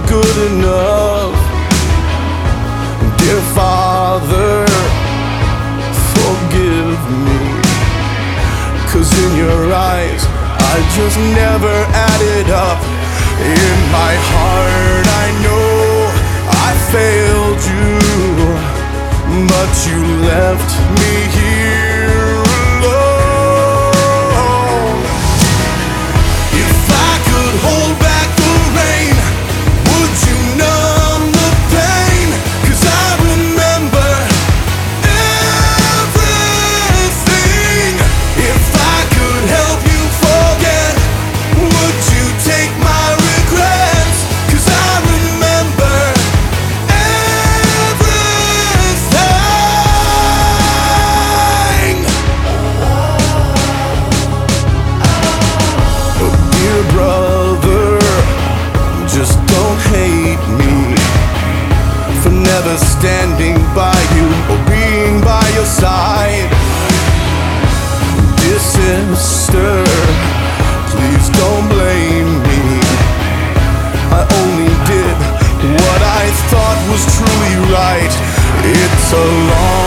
good enough. Dear Father, forgive me, 'cause in your eyes I just never added up. In my heart I know I failed you, but you left me here alone. If I could hold back the rain, would you numb the pain? 'Cause I remember everything. If I could help you forget, would you take my regrets? 'Cause I remember everything. Oh, dear brother, just don't hate me for never standing by you or being by your side. Dear sister, please don't blame me. I only did what I thought was truly right. It's a long